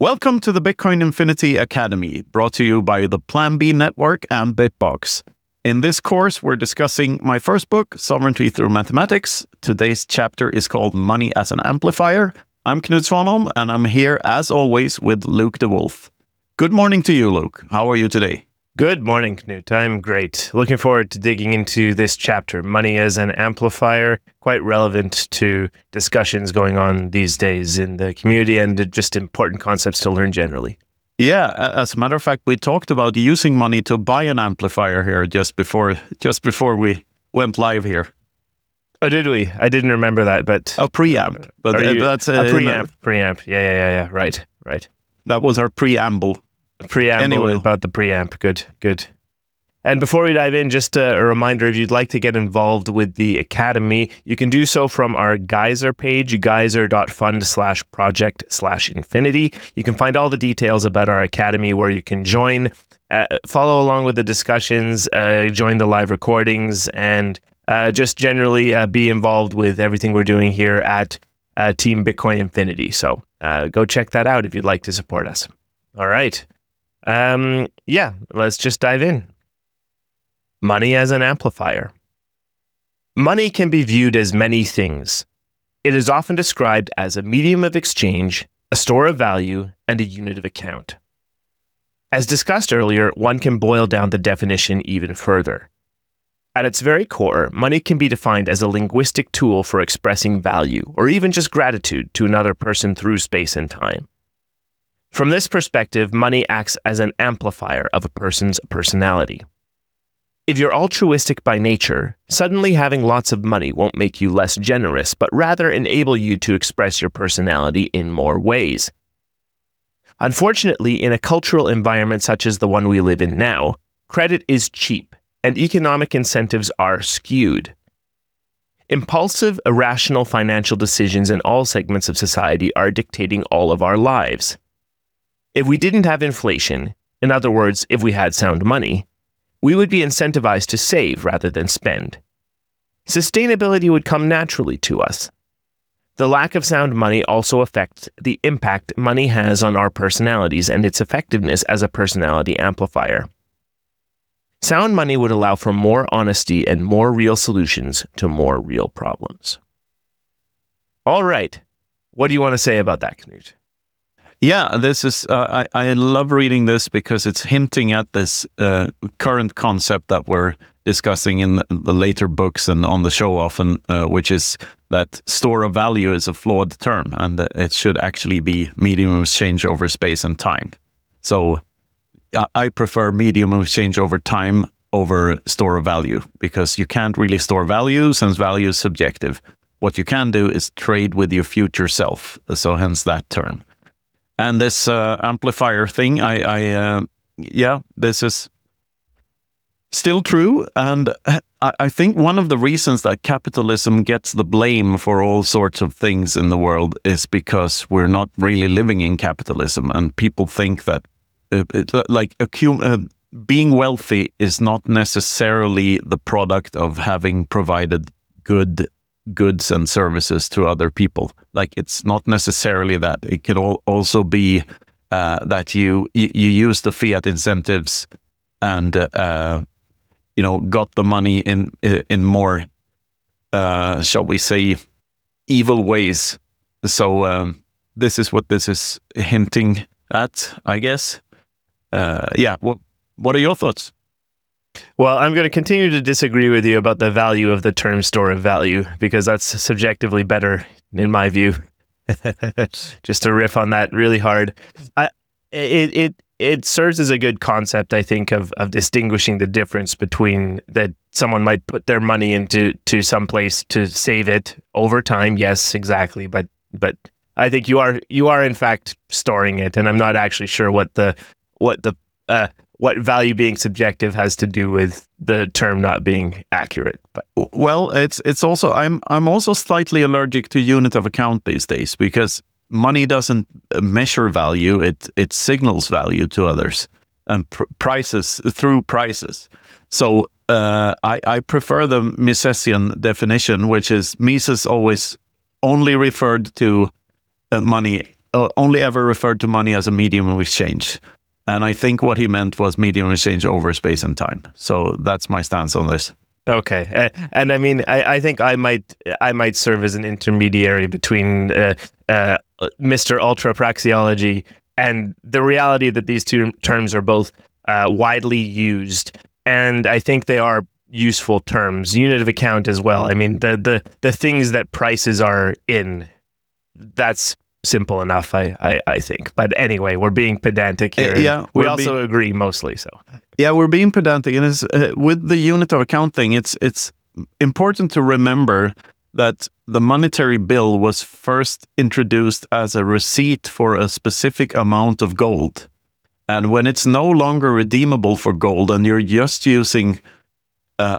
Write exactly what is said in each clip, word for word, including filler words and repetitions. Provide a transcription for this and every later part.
Welcome to the Bitcoin Infinity Academy, brought to you by the Plan B Network and Bitbox. In this course, we're discussing my first book, Sovereignty Through Mathematics. Today's chapter is called Money as an Amplifier. I'm Knut Svanholm, and I'm here, as always, with Luke de Wolf. Good morning to you, Luke. How are you today? Good morning, Knut. I'm great. Looking forward to digging into this chapter, Money as an Amplifier, quite relevant to discussions going on these days in the community and just important concepts to learn generally. Yeah, as a matter of fact, we talked about using money to buy an amplifier here just before just before we went live here. Oh, did we? I didn't remember that, but... A preamp. But you, that's a preamp. Uh, preamp. Yeah, yeah, yeah, yeah. Right, right. That was our preamble. Preamble anyway. About the preamp. Good, good. And before we dive in, just a, a reminder, if you'd like to get involved with the Academy, you can do so from our Geyser page, geyser.fund slash project slash infinity. You can find all the details about our Academy where you can join, uh, follow along with the discussions, uh, join the live recordings, and uh, just generally uh, be involved with everything we're doing here at uh, Team Bitcoin Infinity. So uh, go check that out if you'd like to support us. All right. Um, yeah, let's just dive in. Money as an amplifier. Money can be viewed as many things. It is often described as a medium of exchange, a store of value, and a unit of account. As discussed earlier, one can boil down the definition even further. At its very core, money can be defined as a linguistic tool for expressing value, or even just gratitude to another person through space and time. From this perspective, money acts as an amplifier of a person's personality. If you're altruistic by nature, suddenly having lots of money won't make you less generous, but rather enable you to express your personality in more ways. Unfortunately, in a cultural environment such as the one we live in now, credit is cheap, and economic incentives are skewed. Impulsive, irrational financial decisions in all segments of society are dictating all of our lives. If we didn't have inflation, in other words, if we had sound money, we would be incentivized to save rather than spend. Sustainability would come naturally to us. The lack of sound money also affects the impact money has on our personalities and its effectiveness as a personality amplifier. Sound money would allow for more honesty and more real solutions to more real problems. All right. What do you want to say about that, Knut? Yeah, this is, uh, I, I love reading this because it's hinting at this uh, current concept that we're discussing in the, the later books and on the show often, uh, which is that store of value is a flawed term and it should actually be medium of exchange over space and time. So uh, I prefer medium of exchange over time over store of value because you can't really store value since value is subjective. What you can do is trade with your future self, so hence that term. And this uh, amplifier thing, I, I uh, yeah, this is still true. And I, I think one of the reasons that capitalism gets the blame for all sorts of things in the world is because we're not really living in capitalism. And people think that uh, it, like accum- uh, being wealthy is not necessarily the product of having provided good goods and services to other people. Like it's not necessarily that. It could al- also be uh, that you, you you use the fiat incentives and uh, you know got the money in in more uh, shall we say evil ways. So um, this is what this is hinting at, I guess. Uh, yeah. What What are your thoughts? Well, I'm going to continue to disagree with you about the value of the term store of value, because that's subjectively better in my view. Just to riff on that really hard. I, it, it, it serves as a good concept, I think, of, of distinguishing the difference between that someone might put their money into to some place to save it over time. Yes, exactly. But, but I think you are, you are in fact storing it. And I'm not actually sure what the, what the, uh, what value being subjective has to do with the term not being accurate. But well, it's it's also I'm I'm also slightly allergic to unit of account these days because money doesn't measure value; it it signals value to others and pr- prices through prices. So uh, I I prefer the Misesian definition, which is Mises always only referred to uh, money uh, only ever referred to money as a medium of exchange. And I think what he meant was medium of exchange over space and time. So that's my stance on this. Okay, uh, and I mean, I, I think I might I might serve as an intermediary between uh, uh, Mister Ultra Praxeology and the reality that these two terms are both uh, widely used, and I think they are useful terms. Unit of account as well. I mean, the the the things that prices are in, that's simple enough, I, I, I think. But anyway, we're being pedantic here. Uh, yeah, we also be- agree mostly. So yeah, we're being pedantic, and it's, uh, with the unit of account thing, it's it's important to remember that the monetary bill was first introduced as a receipt for a specific amount of gold, and when it's no longer redeemable for gold, and you're just using uh,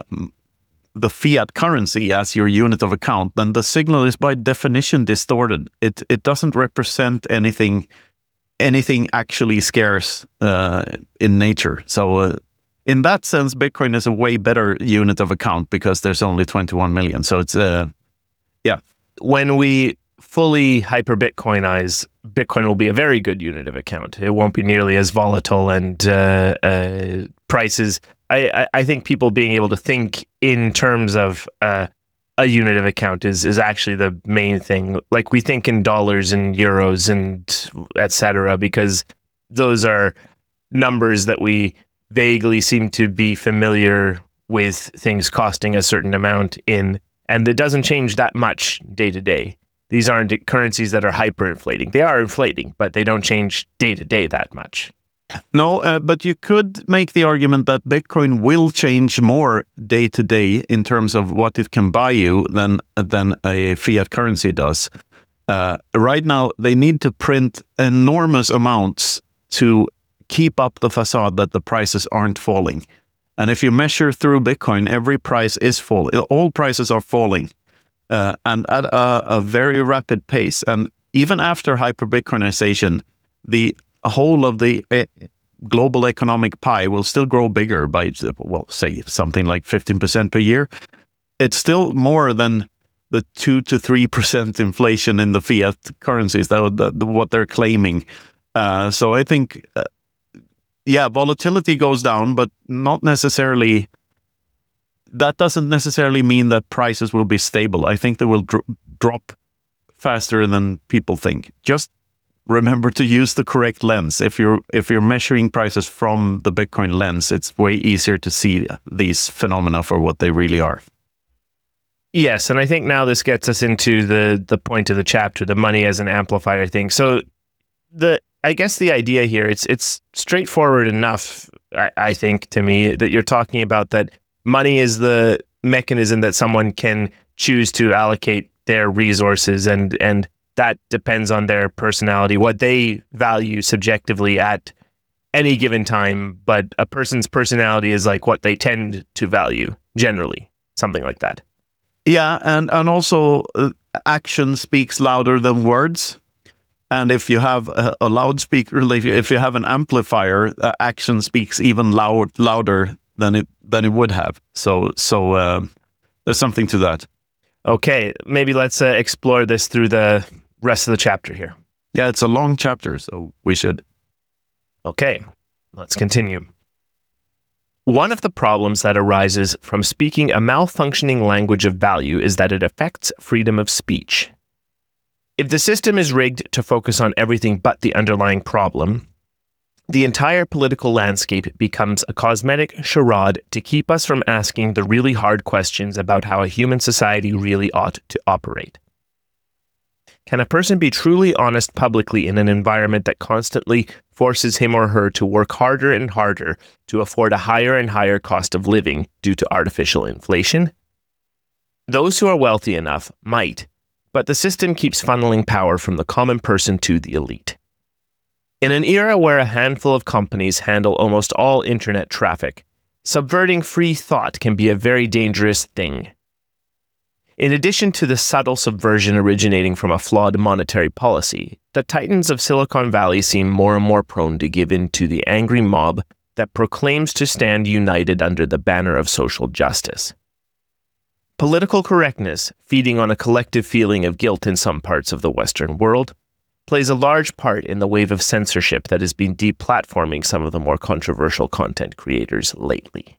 the fiat currency as your unit of account, then the signal is by definition distorted. It it doesn't represent anything anything actually scarce uh, in nature. So uh, in that sense, Bitcoin is a way better unit of account because there's only twenty-one million. So it's uh, yeah. When we fully hyper Bitcoinize, Bitcoin will be a very good unit of account. It won't be nearly as volatile, and uh, uh, prices. I, I think people being able to think in terms of uh, a unit of account is is actually the main thing. Like, we think in dollars and euros and et cetera, because those are numbers that we vaguely seem to be familiar with, things costing a certain amount in, and it doesn't change that much day to day. These aren't currencies that are hyperinflating. They are inflating, but they don't change day to day that much. No, uh, but you could make the argument that Bitcoin will change more day to day in terms of what it can buy you than than a fiat currency does. Uh, right now, they need to print enormous amounts to keep up the facade that the prices aren't falling. And if you measure through Bitcoin, every price is falling. All prices are falling, uh, and at a, a very rapid pace. And even after hyper-Bitcoinization, the whole of the uh, global economic pie will still grow bigger by, well, say something like fifteen percent per year. It's still more than the two to three percent inflation in the fiat currencies, that, that what they're claiming. Uh, so I think, uh, yeah, volatility goes down, but not necessarily. That doesn't necessarily mean that prices will be stable. I think they will dr- drop faster than people think. Just remember to use the correct lens. If you're if you're measuring prices from the Bitcoin lens, it's way easier to see these phenomena for what they really are. Yes, and I think now this gets us into the the point of the chapter, the money as an amplifier thing. So the I guess the idea here, it's it's straightforward enough, I, I think, to me, that you're talking about that money is the mechanism that someone can choose to allocate their resources, and and that depends on their personality, what they value subjectively at any given time. But a person's personality is like what they tend to value generally, something like that. Yeah, and, and also uh, action speaks louder than words. And if you have a, a loudspeaker, if you have an amplifier, uh, action speaks even loud, louder than it than it would have. So so uh, there's something to that. Okay, maybe let's uh, explore this through the rest of the chapter here. Yeah, it's a long chapter, so we should. Okay, let's continue. One of the problems that arises from speaking a malfunctioning language of value is that it affects freedom of speech. If the system is rigged to focus on everything but the underlying problem, the entire political landscape becomes a cosmetic charade to keep us from asking the really hard questions about how a human society really ought to operate. Can a person be truly honest publicly in an environment that constantly forces him or her to work harder and harder to afford a higher and higher cost of living due to artificial inflation? Those who are wealthy enough might, but the system keeps funneling power from the common person to the elite. In an era where a handful of companies handle almost all internet traffic, subverting free thought can be a very dangerous thing. In addition to the subtle subversion originating from a flawed monetary policy, the titans of Silicon Valley seem more and more prone to give in to the angry mob that proclaims to stand united under the banner of social justice. Political correctness, feeding on a collective feeling of guilt in some parts of the Western world, plays a large part in the wave of censorship that has been deplatforming some of the more controversial content creators lately.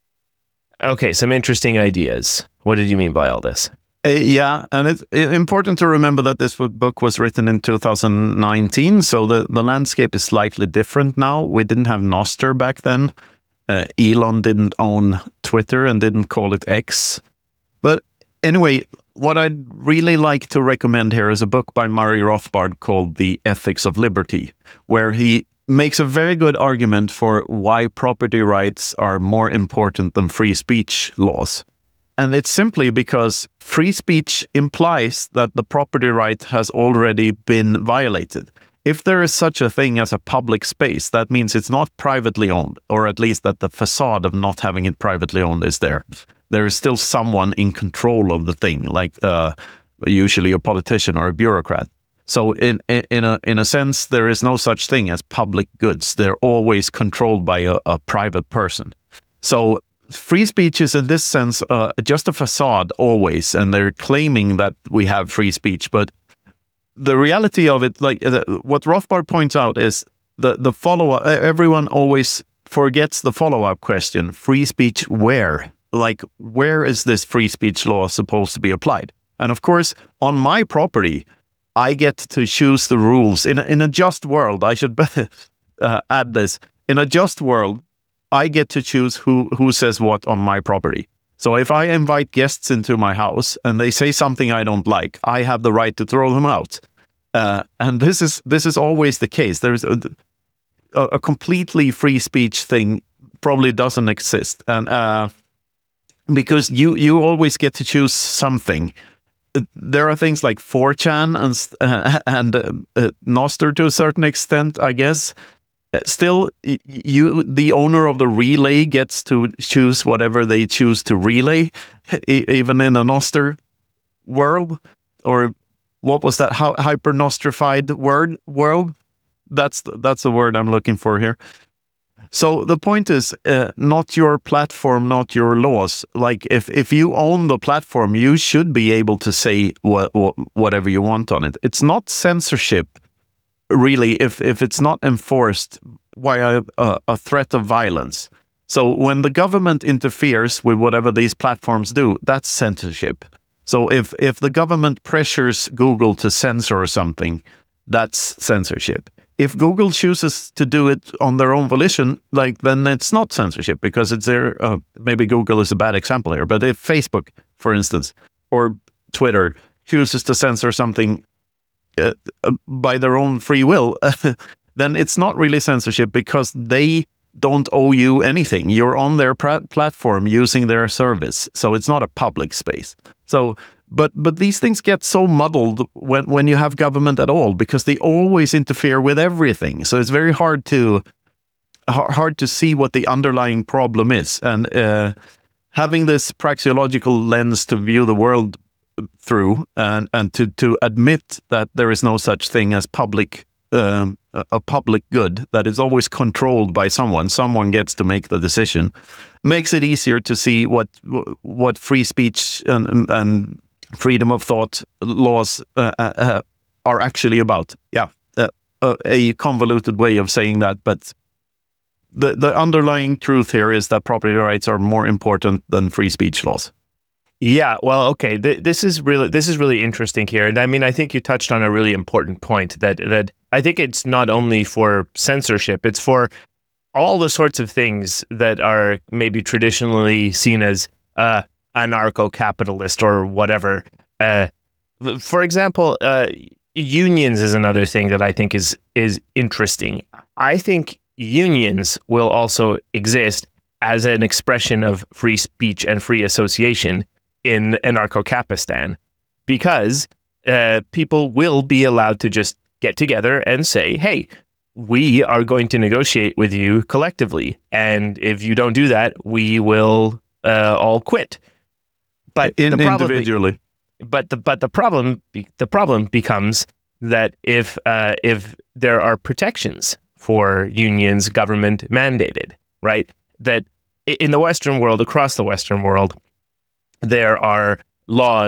Okay, some interesting ideas. What did you mean by all this? Uh, yeah, and it's it, important to remember that this book was written in two thousand nineteen, so the, the landscape is slightly different now. We didn't have Nostr back then. Uh, Elon didn't own Twitter and didn't call it X. But anyway, what I'd really like to recommend here is a book by Murray Rothbard called The Ethics of Liberty, where he makes a very good argument for why property rights are more important than free speech laws. And it's simply because free speech implies that the property right has already been violated. If there is such a thing as a public space, that means it's not privately owned, or at least that the facade of not having it privately owned is there. There is still someone in control of the thing, like uh, usually a politician or a bureaucrat. So in in a in a sense, there is no such thing as public goods. They're always controlled by a, a private person. So free speech is in this sense uh, just a facade always, and they're claiming that we have free speech. But the reality of it, like uh, what Rothbard points out, is the, the follow-up, everyone always forgets the follow-up question, free speech where? Like, where is this free speech law supposed to be applied? And of course, on my property, I get to choose the rules. In a, in a just world, I should uh, add this, in a just world, I get to choose who, who says what on my property. So if I invite guests into my house and they say something I don't like, I have the right to throw them out. Uh, and this is this is always the case. There's a, a, a completely free speech thing probably doesn't exist. And uh, because you, you always get to choose something. There are things like four chan and, uh, and uh, uh, Nostr to a certain extent, I guess. Still, you, the owner of the relay, gets to choose whatever they choose to relay, even in a Nostr world, or what was that? How hyper-Nostrified word world? That's the, that's the word I'm looking for here. So the point is, uh, not your platform, not your laws. Like if if you own the platform, you should be able to say what, what whatever you want on it. It's not censorship. Really, if if it's not enforced by a, a, a threat of violence. So when the government interferes with whatever these platforms do, that's censorship. So if if the government pressures Google to censor something, that's censorship. If Google chooses to do it on their own volition, like then it's not censorship because it's their. Uh, maybe Google is a bad example here, but if Facebook, for instance, or Twitter chooses to censor something Uh, uh, by their own free will, then it's not really censorship because they don't owe you anything. You're on their pr- platform using their service, so it's not a public space. So, but but these things get so muddled when when you have government at all because they always interfere with everything. So it's very hard to hard to see what the underlying problem is, and uh, having this praxeological lens to view the world through and and to to admit that there is no such thing as public um, a public good that is always controlled by someone someone gets to make the decision makes it easier to see what what free speech and, and freedom of thought laws uh, uh, are actually about. Yeah, uh, a convoluted way of saying that, but the the underlying truth here is that property rights are more important than free speech laws. Yeah, well, okay. Th- this is really this is really interesting here, and I mean, I think you touched on a really important point. That that I think it's not only for censorship; it's for all the sorts of things that are maybe traditionally seen as uh, anarcho-capitalist or whatever. Uh, for example, uh, unions is another thing that I think is is interesting. I think unions will also exist as an expression of free speech and free association in anarcho-capistan, because uh, people will be allowed to just get together and say, hey, we are going to negotiate with you collectively. And if you don't do that, we will uh, all quit. But in, the problem, individually. But the but the problem the problem becomes that if uh, if there are protections for unions, government mandated, right? That in the Western world, across the Western world, there are laws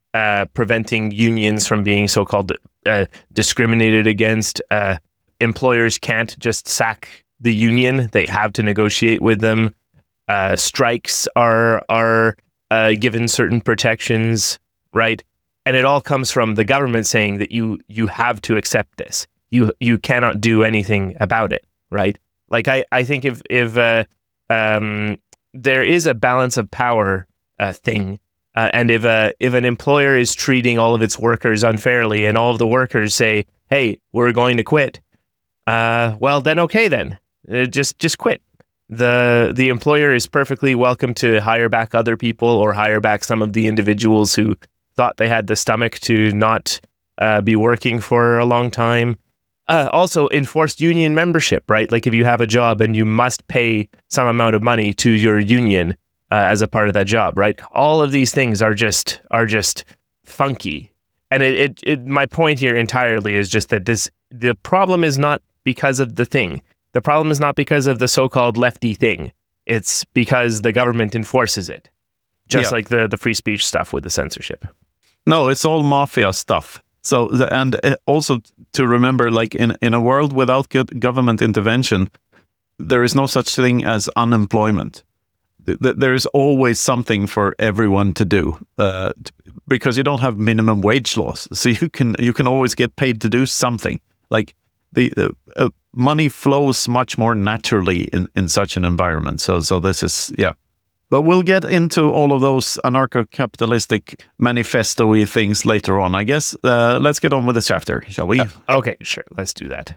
uh, preventing unions from being so-called uh, discriminated against. Uh, employers can't just sack the union; they have to negotiate with them. Uh, strikes are are uh, given certain protections, right? And it all comes from the government saying that you you have to accept this. You you cannot do anything about it, right? Like I, I think if if uh, um, there is a balance of power uh, thing, uh, and if a if an employer is treating all of its workers unfairly, and all of the workers say, "Hey, we're going to quit," uh, well then okay then, uh, just just quit. The the employer is perfectly welcome to hire back other people or hire back some of the individuals who thought they had the stomach to not uh, be working for a long time. Uh, also, enforced union membership, right? Like if you have a job and you must pay some amount of money to your union uh, as a part of that job, right? All of these things are just are just funky. And it, it, it my point here entirely is just that this the problem is not because of the thing. The problem is not because of the so-called lefty thing. It's because the government enforces it. Just yeah. like the, the free speech stuff with the censorship. No, it's all mafia stuff. So, the, and also to remember, like in, in a world without good government intervention, there is no such thing as unemployment. There is always something for everyone to do uh, because you don't have minimum wage laws. So you can you can always get paid to do something. Like the, the uh, money flows much more naturally in, in such an environment. So so this is yeah. But we'll get into all of those anarcho-capitalistic manifesto-y things later on. I guess uh, let's get on with this chapter, shall we? Uh, okay, sure. Let's do that.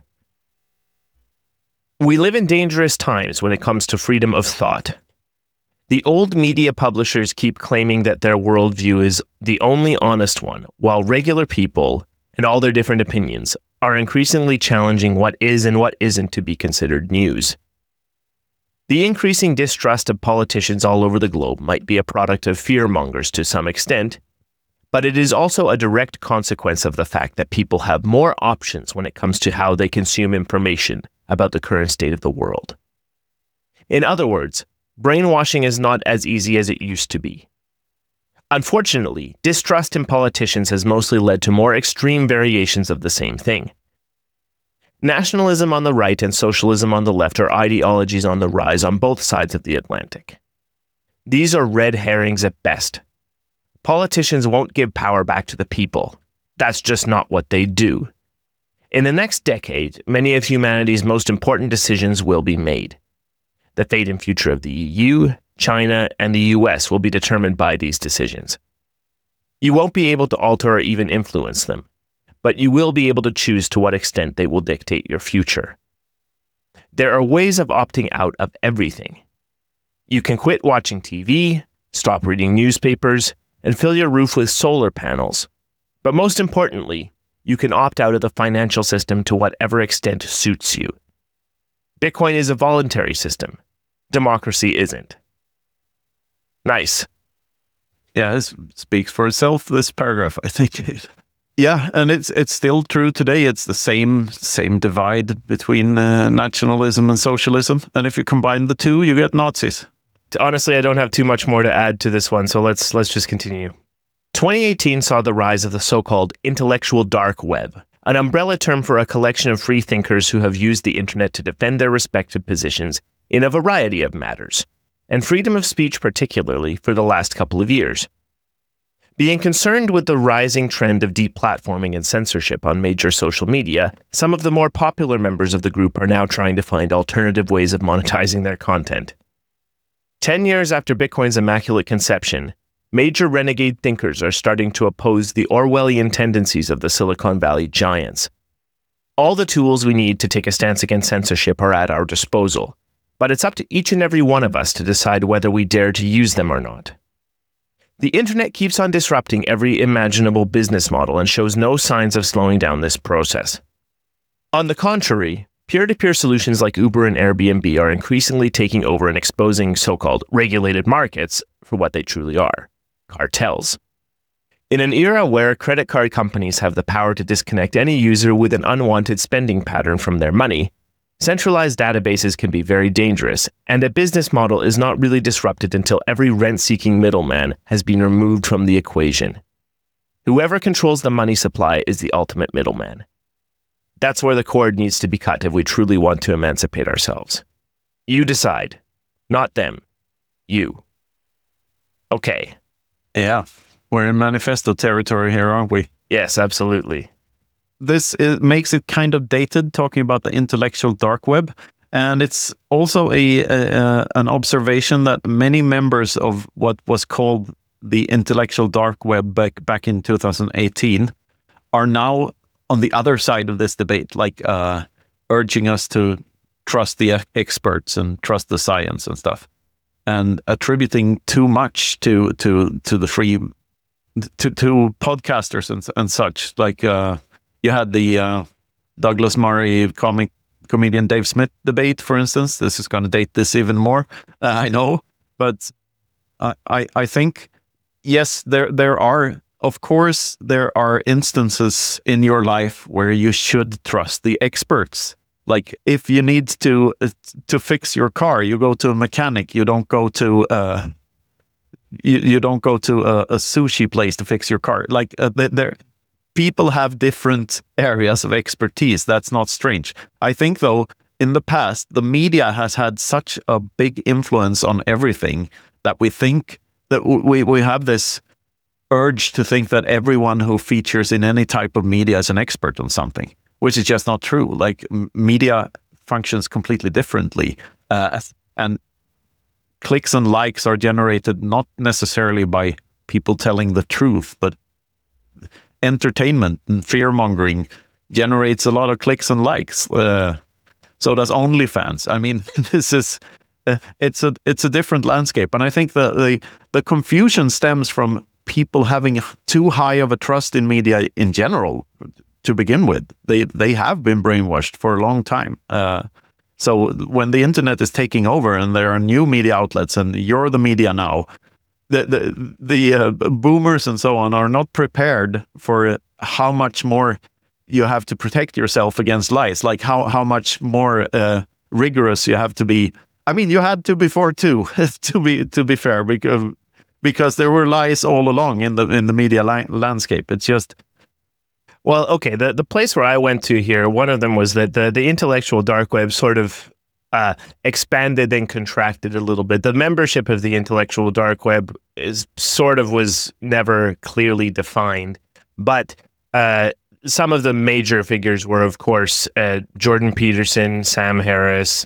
We live in dangerous times when it comes to freedom of thought. The old media publishers keep claiming that their worldview is the only honest one, while regular people and all their different opinions are increasingly challenging what is and what isn't to be considered news. The increasing distrust of politicians all over the globe might be a product of fearmongers to some extent, but it is also a direct consequence of the fact that people have more options when it comes to how they consume information about the current state of the world. In other words, brainwashing is not as easy as it used to be. Unfortunately, distrust in politicians has mostly led to more extreme variations of the same thing. Nationalism on the right and socialism on the left are ideologies on the rise on both sides of the Atlantic. These are red herrings at best. Politicians won't give power back to the people. That's just not what they do. In the next decade, many of humanity's most important decisions will be made. The fate and future of the E U, China, and the U S will be determined by these decisions. You won't be able to alter or even influence them, but you will be able to choose to what extent they will dictate your future. There are ways of opting out of everything. You can quit watching T V, stop reading newspapers, and fill your roof with solar panels. But most importantly, you can opt out of the financial system to whatever extent suits you. Bitcoin is a voluntary system. Democracy isn't. Nice. Yeah, it speaks for itself, this paragraph, I think. Yeah, and it's it's still true today. It's the same same divide between uh, nationalism and socialism. And if you combine the two, you get Nazis. Honestly, I don't have too much more to add to this one, so let's let's just continue. twenty eighteen saw the rise of the so-called intellectual dark web, an umbrella term for a collection of free thinkers who have used the internet to defend their respective positions in a variety of matters, and freedom of speech particularly for the last couple of years. Being concerned with the rising trend of deplatforming and censorship on major social media, some of the more popular members of the group are now trying to find alternative ways of monetizing their content. Ten years after Bitcoin's immaculate conception, major renegade thinkers are starting to oppose the Orwellian tendencies of the Silicon Valley giants. All the tools we need to take a stance against censorship are at our disposal, but it's up to each and every one of us to decide whether we dare to use them or not. The internet keeps on disrupting every imaginable business model and shows no signs of slowing down this process. On the contrary, peer-to-peer solutions like Uber and Airbnb are increasingly taking over and exposing so-called regulated markets for what they truly are, cartels. In an era where credit card companies have the power to disconnect any user with an unwanted spending pattern from their money, centralized databases can be very dangerous, and a business model is not really disrupted until every rent-seeking middleman has been removed from the equation. Whoever controls the money supply is the ultimate middleman. That's where the cord needs to be cut if we truly want to emancipate ourselves. You decide, not them. You. Okay. Yeah, we're in manifesto territory here, aren't we? Yes, absolutely. This is, makes it kind of dated, talking about the intellectual dark web. And it's also a, a an observation that many members of what was called the intellectual dark web back, back in two thousand eighteen are now on the other side of this debate, like uh, urging us to trust the experts and trust the science and stuff, and attributing too much to to to the free to to podcasters and and such. Like uh, you had the uh, Douglas Murray comic comedian Dave Smith debate, for instance. This is going to date this even more, uh, I know, but I I, I think. Yes, there there are, of course, there are instances in your life where you should trust the experts. Like if you need to uh, to fix your car, you go to a mechanic. You don't go to uh, you, you don't go to a, a sushi place to fix your car. Like uh, there, people have different areas of expertise. That's not strange. I think though, in the past, the media has had such a big influence on everything that we think. That we we have this urge to think that everyone who features in any type of media is an expert on something, which is just not true. Like m- media functions completely differently, uh, and clicks and likes are generated not necessarily by people telling the truth, but entertainment and fear mongering generates a lot of clicks and likes. Uh, so does OnlyFans. I mean, this is. Uh, it's a it's a different landscape, and I think the, the the confusion stems from people having too high of a trust in media in general. To begin with, they they have been brainwashed for a long time. Uh, so when the internet is taking over and there are new media outlets, and you're the media now, the the the uh, boomers and so on are not prepared for how much more you have to protect yourself against lies. Like how how much more uh, rigorous you have to be. I mean, you had to before too, to be to be fair, because because there were lies all along in the in the media li- landscape. It's just well, okay. The the place where I went to here, one of them was that the the intellectual dark web sort of uh, expanded and contracted a little bit. The membership of the intellectual dark web is sort of was never clearly defined, but uh, some of the major figures were, of course, uh, Jordan Peterson, Sam Harris.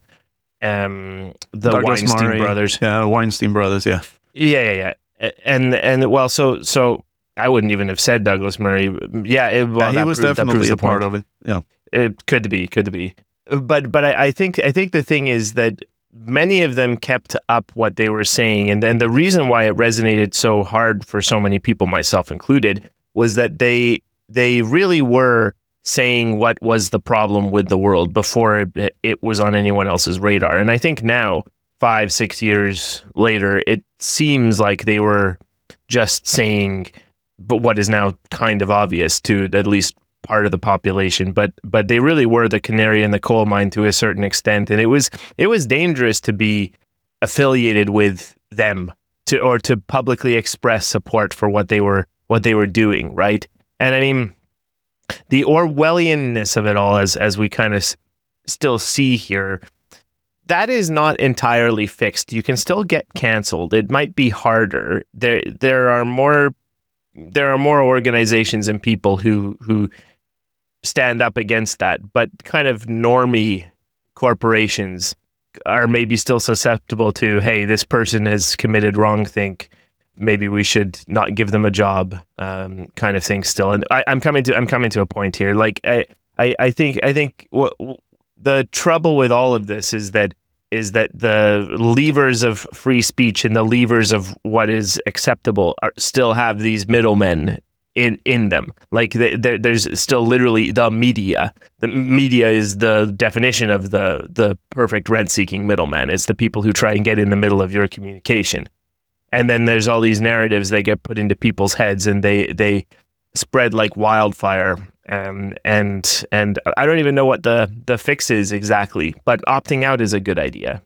Um, the Douglas Weinstein Murray. brothers, yeah, Weinstein brothers, yeah, yeah, yeah, yeah, and and well, so so I wouldn't even have said Douglas Murray, yeah, it, well, yeah he was proves, definitely a part of it, yeah, it could be, could be, but but I, I think I think the thing is that many of them kept up what they were saying, and then the reason why it resonated so hard for so many people, myself included, was that they they really were saying what was the problem with the world before it, it was on anyone else's radar. And I think now, five, six years later, it seems like they were just saying but what is now kind of obvious to at least part of the population. But but they really were the canary in the coal mine to a certain extent. And it was it was dangerous to be affiliated with them to or to publicly express support for what they were what they were doing, right? And I mean, the Orwellianness of it all, as as we kind of s- still see here, that is not entirely fixed. You can still get canceled. It might be harder. There there are more there are more organizations and people who who stand up against that, but kind of normie corporations are maybe still susceptible to, hey, this person has committed wrongthink. Maybe we should not give them a job, um, kind of thing. Still, and I, I'm coming to I'm coming to a point here. Like I, I, I think I think w- w- the trouble with all of this is that is that the levers of free speech and the levers of what is acceptable are, still have these middlemen in in them. Like the, the, there's still literally the media. The media is the definition of the the perfect rent-seeking middleman. It's the people who try and get in the middle of your communication. And then there's all these narratives that get put into people's heads, and they they spread like wildfire. Um, and and I don't even know what the the fix is exactly, but opting out is a good idea.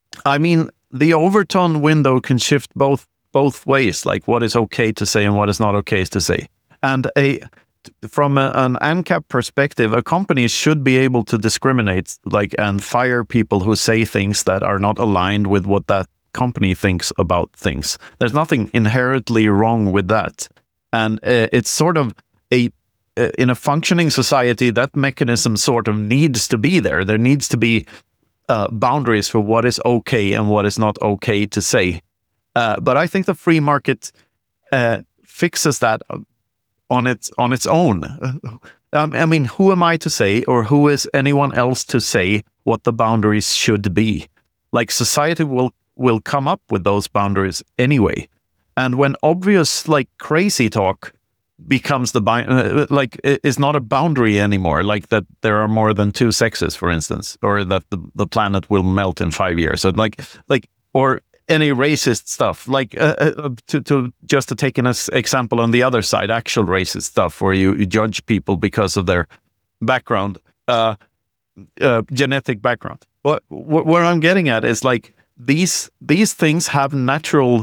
I mean, the Overton window can shift both both ways, like what is okay to say and what is not okay to say. And a from a, an ANCAP perspective, a company should be able to discriminate, like, and fire people who say things that are not aligned with what that company thinks about things. There's nothing inherently wrong with that, and uh, it's sort of a uh, in a functioning society, that mechanism sort of needs to be there. There needs to be uh, boundaries for what is okay and what is not okay to say. Uh, but I think the free market uh, fixes that on its on its own. Um, I mean, who am I to say, or who is anyone else to say what the boundaries should be? Like, society will will come up with those boundaries anyway. And when obvious, like, crazy talk becomes the uh, like is not a boundary anymore, like that there are more than two sexes, for instance, or that the, the planet will melt in five years, so like like or any racist stuff, like uh, uh, to, to just to take an example on the other side, actual racist stuff where you, you judge people because of their background, uh, uh, genetic background. What, what where I'm getting at is, like, these these things have natural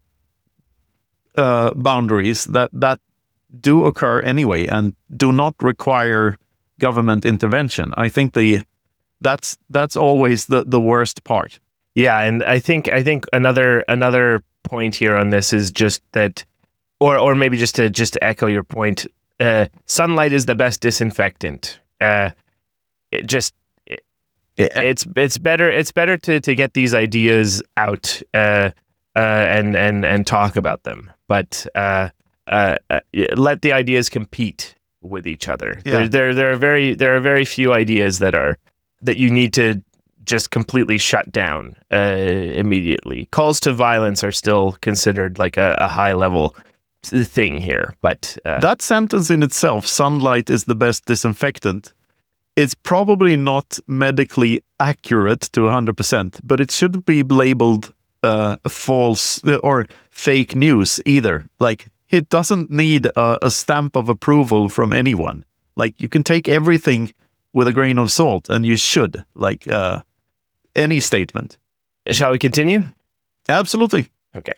uh, boundaries that that do occur anyway and do not require government intervention. I think the that's that's always the, the worst part. Yeah, and I think I think another another point here on this is just that, or or maybe just to just to echo your point, uh, sunlight is the best disinfectant. Uh, it just it, yeah. it's it's better it's better to, to get these ideas out uh, uh, and and and talk about them, but uh, uh, uh, let the ideas compete with each other. Yeah. There, there there are very there are very few ideas that are that you need to just completely shut down uh, immediately. Calls to violence are still considered like a, a high level thing here, but uh, that sentence in itself, sunlight is the best disinfectant, it's probably not medically accurate to one hundred percent, but it shouldn't be labeled uh, false or fake news either. Like, it doesn't need a, a stamp of approval from anyone. Like, you can take everything with a grain of salt, and you should, like, uh, any statement. Shall we continue? Absolutely. Okay.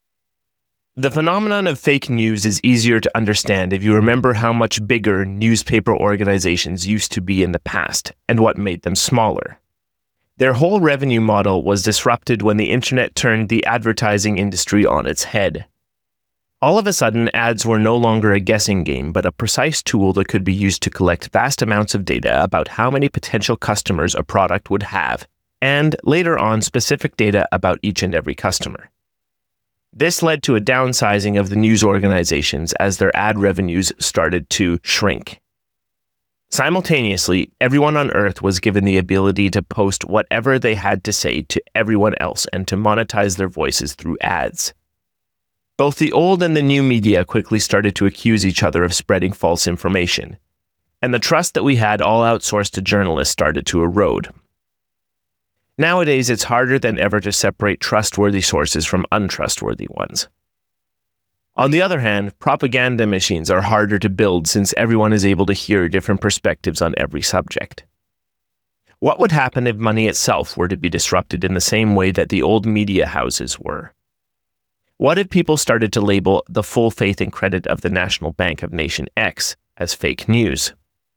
The phenomenon of fake news is easier to understand if you remember how much bigger newspaper organizations used to be in the past and what made them smaller. Their whole revenue model was disrupted when the internet turned the advertising industry on its head. All of a sudden, ads were no longer a guessing game, but a precise tool that could be used to collect vast amounts of data about how many potential customers a product would have, and later on specific data about each and every customer. This led to a downsizing of the news organizations as their ad revenues started to shrink. Simultaneously, everyone on Earth was given the ability to post whatever they had to say to everyone else and to monetize their voices through ads. Both the old and the new media quickly started to accuse each other of spreading false information, and the trust that we had all outsourced to journalists started to erode. Nowadays, it's harder than ever to separate trustworthy sources from untrustworthy ones. On the other hand, propaganda machines are harder to build since everyone is able to hear different perspectives on every subject. What would happen if money itself were to be disrupted in the same way that the old media houses were? What if people started to label the full faith and credit of the National Bank of Nation X as fake news?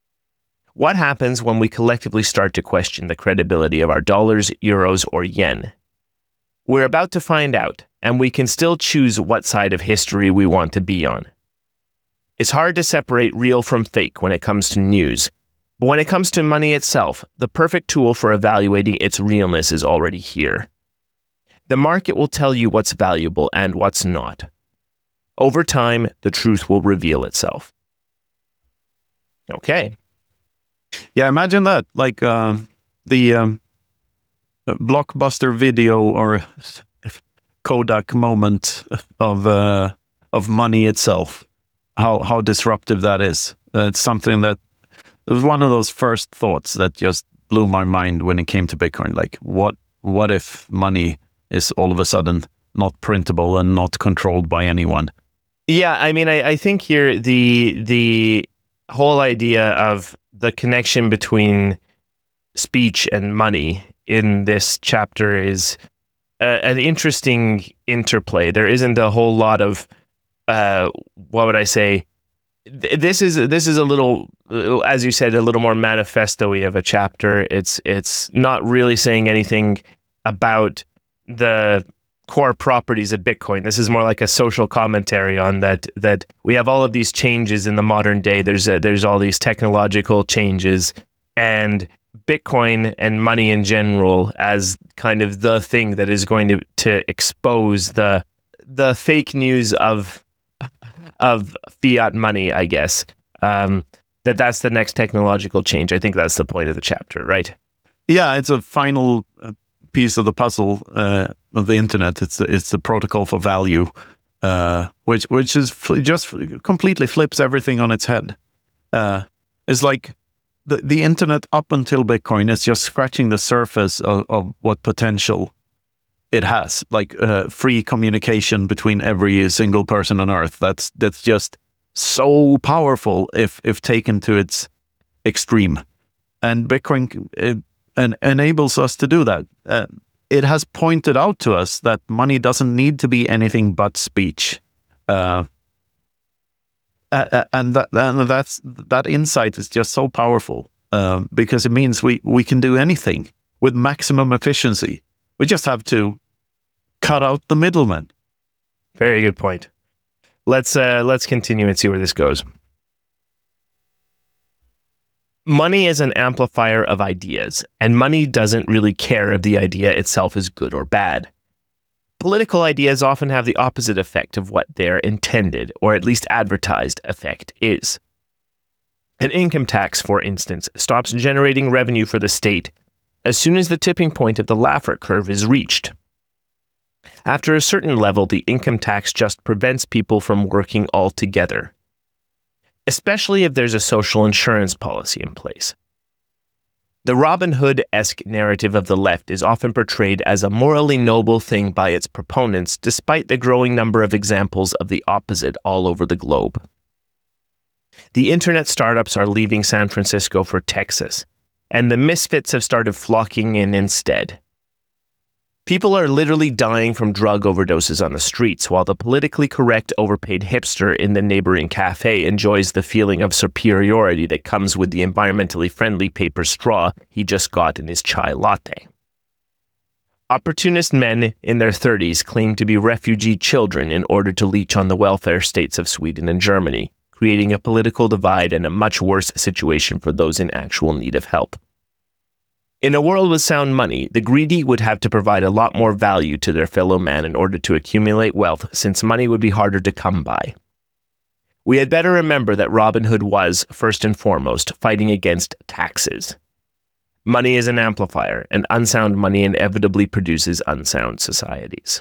What happens when we collectively start to question the credibility of our dollars, euros, or yen? We're about to find out, and we can still choose what side of history we want to be on. It's hard to separate real from fake when it comes to news, but when it comes to money itself, the perfect tool for evaluating its realness is already here. The market will tell you what's valuable and what's not. Over time, the truth will reveal itself. Okay. Yeah, imagine that, like uh, the um, Blockbuster Video or Kodak moment of uh, of money itself. How how disruptive that is. Uh, it's something that it was one of those first thoughts that just blew my mind when it came to Bitcoin. Like, what what if money is all of a sudden not printable and not controlled by anyone? Yeah, I mean, I, I think here the the whole idea of the connection between speech and money in this chapter is uh, an interesting interplay. There isn't a whole lot of, uh, what would I say, th- this is this is a little, as you said, a little more manifesto-y of a chapter. It's it's not really saying anything about the core properties of Bitcoin. This is more like a social commentary on that. That we have all of these changes in the modern day. There's a, there's all these technological changes, and Bitcoin and money in general as kind of the thing that is going to to expose the the fake news of of fiat money, I guess. Um, that that's the next technological change. I think that's the point of the chapter, right? Yeah, it's a final uh, piece of the puzzle uh, of the internet. It's the, it's the protocol for value, uh, which which is fl- just completely flips everything on its head. Uh, it's like the the internet up until Bitcoin is just scratching the surface of, of what potential it has, like uh, free communication between every single person on Earth. That's that's just so powerful if if taken to its extreme, and Bitcoin it, and enables us to do that. Uh, it has pointed out to us that money doesn't need to be anything but speech, uh, and that and that's that insight is just so powerful uh, because it means we we can do anything with maximum efficiency. We just have to cut out the middleman. Very good point. Let's uh, let's continue and see where this goes. Money is an amplifier of ideas, and money doesn't really care if the idea itself is good or bad. Political ideas often have the opposite effect of what their intended, or at least advertised, effect is. An income tax, for instance, stops generating revenue for the state as soon as the tipping point of the Laffer curve is reached. After a certain level, the income tax just prevents people from working altogether, especially if there's a social insurance policy in place. The Robin Hood-esque narrative of the left is often portrayed as a morally noble thing by its proponents, despite the growing number of examples of the opposite all over the globe. The internet startups are leaving San Francisco for Texas, and the misfits have started flocking in instead. People are literally dying from drug overdoses on the streets, while the politically correct overpaid hipster in the neighboring cafe enjoys the feeling of superiority that comes with the environmentally friendly paper straw he just got in his chai latte. Opportunist men in their thirties claim to be refugee children in order to leech on the welfare states of Sweden and Germany, creating a political divide and a much worse situation for those in actual need of help. In a world with sound money, the greedy would have to provide a lot more value to their fellow man in order to accumulate wealth, since money would be harder to come by. We had better remember that Robin Hood was, first and foremost, fighting against taxes. Money is an amplifier, and unsound money inevitably produces unsound societies.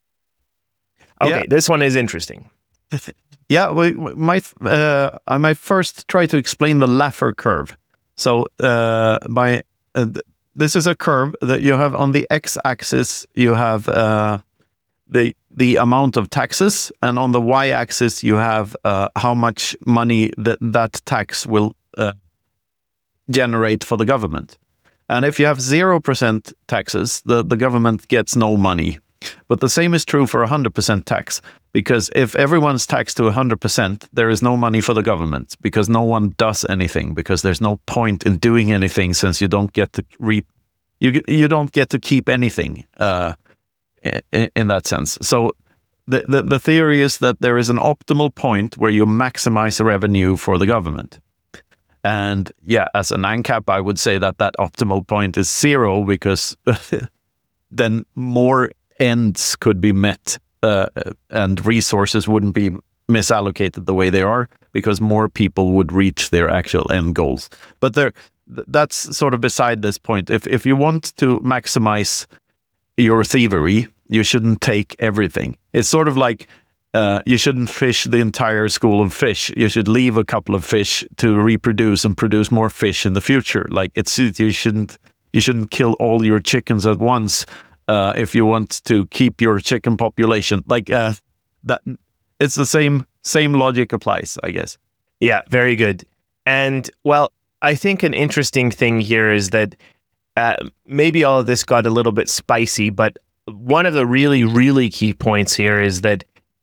Okay, yeah. This one is interesting. Yeah, we might. Uh, I might first try to explain the Laffer curve. So, uh, by uh, this is a curve that you have on the x-axis. You have uh, the the amount of taxes, and on the y-axis you have uh, how much money that that tax will uh, generate for the government. And if you have zero percent taxes, the the government gets no money. But the same is true for one hundred percent tax, because if everyone's taxed to one hundred percent, there is no money for the government, because no one does anything, because there's no point in doing anything, since you don't get to reap, you you don't get to keep anything uh, in, in that sense. So the, the the theory is that there is an optimal point where you maximize revenue for the government. And yeah, as an ANCAP, I would say that that optimal point is zero, because then more ends could be met uh, and resources wouldn't be misallocated the way they are, because more people would reach their actual end goals. But there, that's sort of beside this point. If if you want to maximize your thievery, you shouldn't take everything. It's sort of like uh, you shouldn't fish the entire school of fish. You should leave a couple of fish to reproduce and produce more fish in the future. Like it's you shouldn't you shouldn't kill all your chickens at once. Uh, if you want to keep your chicken population, like uh, that, it's the same same logic applies, I guess. Yeah, very good. And well, I think an interesting thing here is that uh, maybe all of this got a little bit spicy, but one of the really, really key points here is that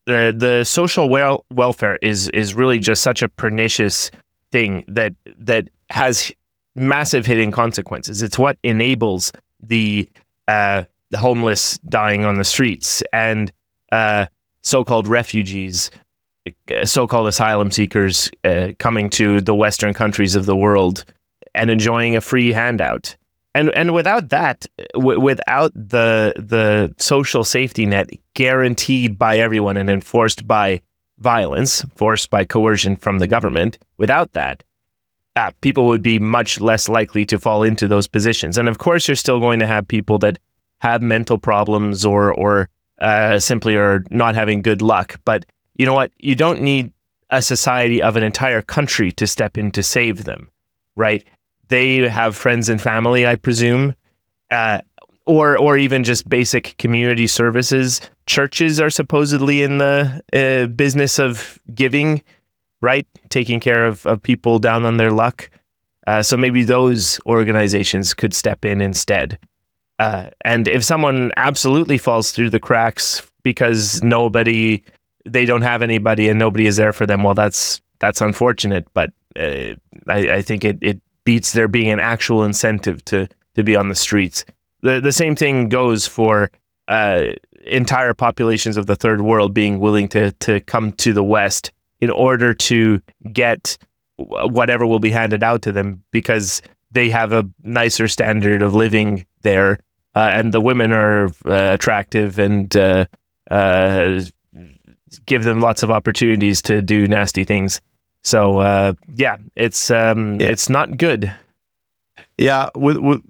the the social wel- welfare is is really just such a pernicious thing that that has massive hidden consequences. It's what enables the uh, the homeless dying on the streets and uh, so-called refugees, so-called asylum seekers uh, coming to the Western countries of the world and enjoying a free handout. And and without that, w- without the the social safety net guaranteed by everyone and enforced by violence, forced by coercion from the government, without that, uh, people would be much less likely to fall into those positions. And of course, you're still going to have people that have mental problems or or uh, simply are not having good luck. But you know what? You don't need a society of an entire country to step in to save them, right? They have friends and family, I presume, uh, or or even just basic community services. Churches are supposedly in the uh, business of giving, right? Taking care of, of people down on their luck. Uh, so maybe those organizations could step in instead. Uh, and if someone absolutely falls through the cracks because nobody, they don't have anybody and nobody is there for them, well, that's that's unfortunate. But uh, I, I think it, it beats there being an actual incentive to to be on the streets. The the same thing goes for uh, entire populations of the third world being willing to to come to the West in order to get whatever will be handed out to them because they have a nicer standard of living there, uh, and the women are uh, attractive and uh, uh, give them lots of opportunities to do nasty things. So uh, yeah, it's um, yeah. it's not good. Yeah, with, with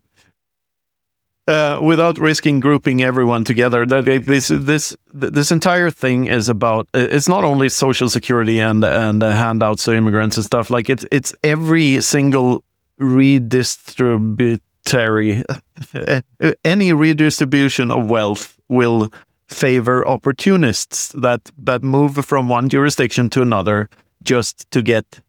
uh, without risking grouping everyone together, that this this this entire thing is about. It's not only social security and and uh, handouts to immigrants and stuff. Like it's it's every single redistributary, any redistribution of wealth will favor opportunists that that move from one jurisdiction to another just to get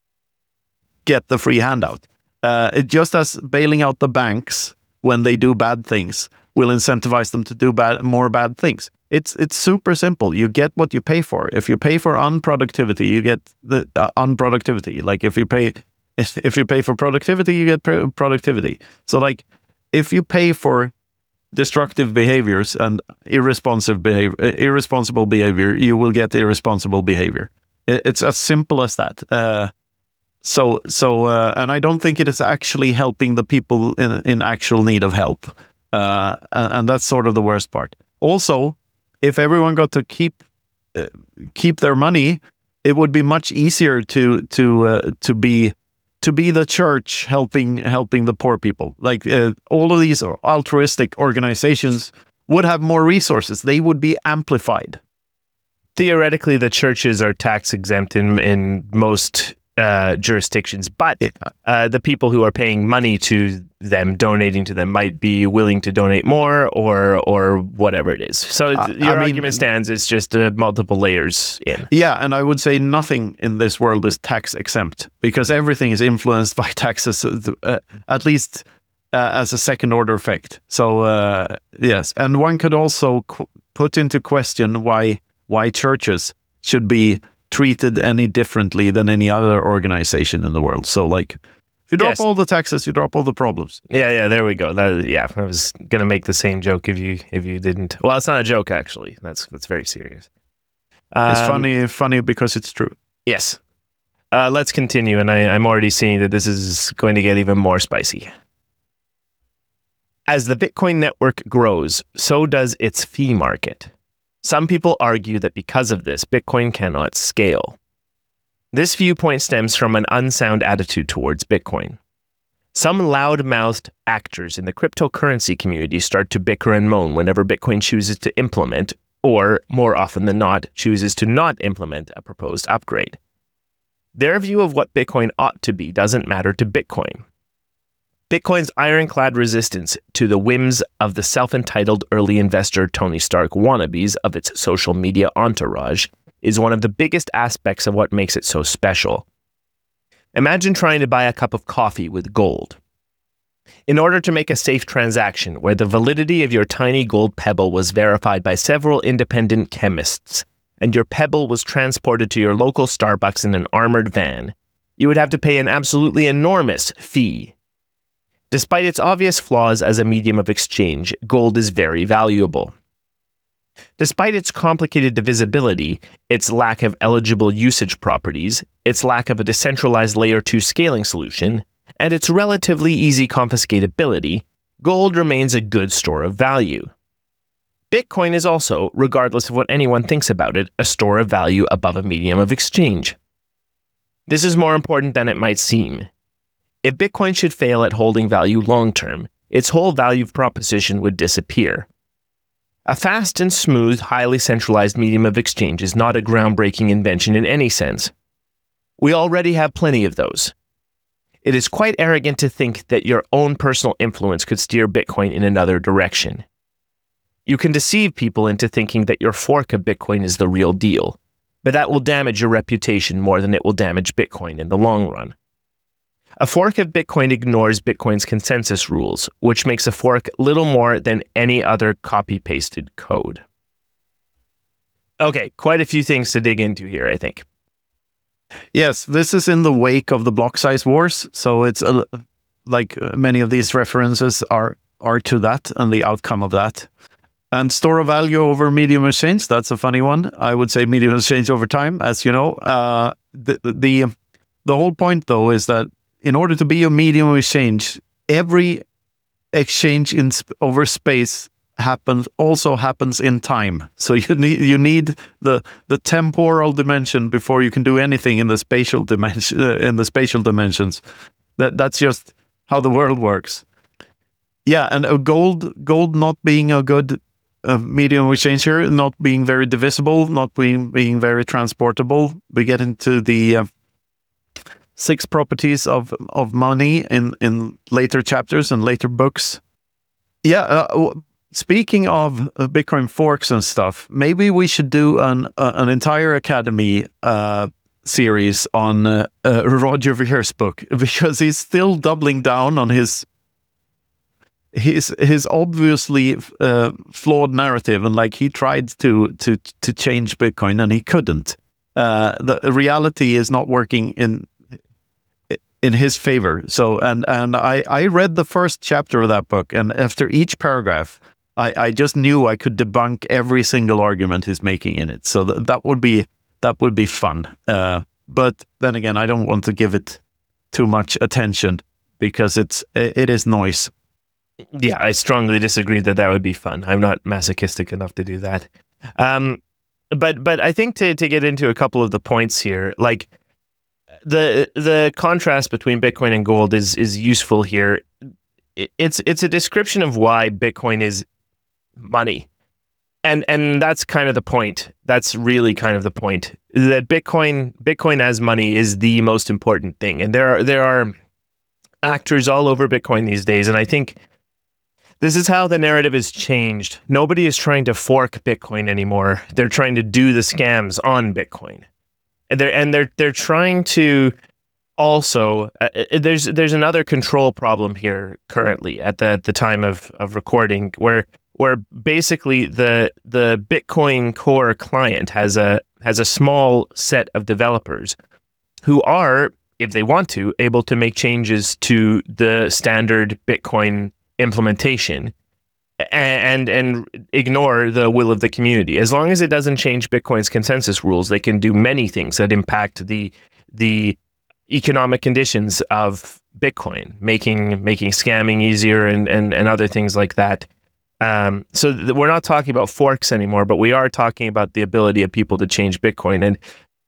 get the free handout. Uh, it just as bailing out the banks when they do bad things will incentivize them to do bad more bad things. It's it's super simple. You get what you pay for. If you pay for unproductivity, you get the uh, unproductivity. Like if you pay if, if you pay for productivity, you get pr- productivity. So like if you pay for destructive behaviors and irresponsive behavior, irresponsible behavior, you will get irresponsible behavior. It's as simple as that. Uh, so, so, uh, and I don't think it is actually helping the people in in actual need of help, uh, and, and that's sort of the worst part. Also, if everyone got to keep uh, keep their money, it would be much easier to to uh, to be to be the church helping helping the poor people. Like uh, all of these altruistic organizations would have more resources. They would be amplified. Theoretically, the churches are tax exempt in in most uh, jurisdictions, but uh, the people who are paying money to them, donating to them, might be willing to donate more or or whatever it is. So uh, your I argument mean, stands. It's just uh, multiple layers in. Yeah, and I would say nothing in this world is tax exempt because everything is influenced by taxes, uh, at least uh, as a second order effect. So uh, yes, and one could also qu- put into question why. why churches should be treated any differently than any other organization in the world. So like, if you drop yes. all the taxes, you drop all the problems. Yeah, yeah, there we go. That, yeah, I was going to make the same joke if you if you didn't. Well, it's not a joke, actually. That's that's very serious. Um, it's funny funny because it's true. Yes. Uh, let's continue, and I, I'm already seeing that this is going to get even more spicy. As the Bitcoin network grows, so does its fee market. Some people argue that because of this, Bitcoin cannot scale. This viewpoint stems from an unsound attitude towards Bitcoin. Some loud-mouthed actors in the cryptocurrency community start to bicker and moan whenever Bitcoin chooses to implement, or more often than not, chooses to not implement a proposed upgrade. Their view of what Bitcoin ought to be doesn't matter to Bitcoin. Bitcoin's ironclad resistance to the whims of the self-entitled early investor Tony Stark wannabes of its social media entourage is one of the biggest aspects of what makes it so special. Imagine trying to buy a cup of coffee with gold. In order to make a safe transaction where the validity of your tiny gold pebble was verified by several independent chemists, and your Pebble was transported to your local Starbucks in an armored van, you would have to pay an absolutely enormous fee. Despite its obvious flaws as a medium of exchange, gold is very valuable. Despite its complicated divisibility, its lack of eligible usage properties, its lack of a decentralized layer two scaling solution, and its relatively easy confiscatability, gold remains a good store of value. Bitcoin is also, regardless of what anyone thinks about it, a store of value above a medium of exchange. This is more important than it might seem. If Bitcoin should fail at holding value long-term, its whole value proposition would disappear. A fast and smooth, highly centralized medium of exchange is not a groundbreaking invention in any sense. We already have plenty of those. It is quite arrogant to think that your own personal influence could steer Bitcoin in another direction. You can deceive people into thinking that your fork of Bitcoin is the real deal, but that will damage your reputation more than it will damage Bitcoin in the long run. A fork of Bitcoin ignores Bitcoin's consensus rules, which makes a fork little more than any other copy-pasted code. Okay, quite a few things to dig into here, I think. Yes, this is in the wake of the block size wars, so it's uh, like uh, many of these references are are to that and the outcome of that. And store of value over medium exchange, that's a funny one. I would say medium exchange over time, as you know. Uh, the, the the whole point, though, is that in order to be a medium exchange, every exchange in sp- over space happens also happens in time. So you need you need the the temporal dimension before you can do anything in the spatial dimension uh, in the spatial dimensions. That that's just how the world works. Yeah, and uh, gold gold not being a good uh, medium exchange here, not being very divisible, not being being very transportable. We get into the uh, six properties of of money in in later chapters and later books. Yeah. Uh, Speaking of uh, Bitcoin forks and stuff, maybe we should do an uh, an entire Academy uh, series on uh, uh, Roger Ver's book, because he's still doubling down on his his his obviously uh, flawed narrative, and like he tried to to to change Bitcoin and he couldn't. Uh, the reality is not working in in his favor. So, and and I I read the first chapter of that book, and after each paragraph, I, I just knew I could debunk every single argument he's making in it. So th- that would be that would be fun. Uh, but then again, I don't want to give it too much attention because it's it is noise. Yeah, I strongly disagree that that would be fun. I'm not masochistic enough to do that. Um, but but I think to to get into a couple of the points here, like the the contrast between Bitcoin and gold is is useful here. It's it's a description of why Bitcoin is money. And and that's kind of the point. That's really kind of the point. That Bitcoin Bitcoin as money is the most important thing. And there are there are actors all over Bitcoin these days, and I think this is how the narrative has changed. Nobody is trying to fork Bitcoin anymore. They're trying to do the scams on Bitcoin. And they're and they're they're trying to also uh, there's there's another control problem here currently at the at the time of of recording where where basically the the Bitcoin Core client has a has a small set of developers who are, if they want to, able to make changes to the standard Bitcoin implementation and and ignore the will of the community. As long as it doesn't change Bitcoin's consensus rules, they can do many things that impact the the economic conditions of Bitcoin, making making scamming easier and and, and other things like that. Um, so th- we're not talking about forks anymore, but we are talking about the ability of people to change Bitcoin. And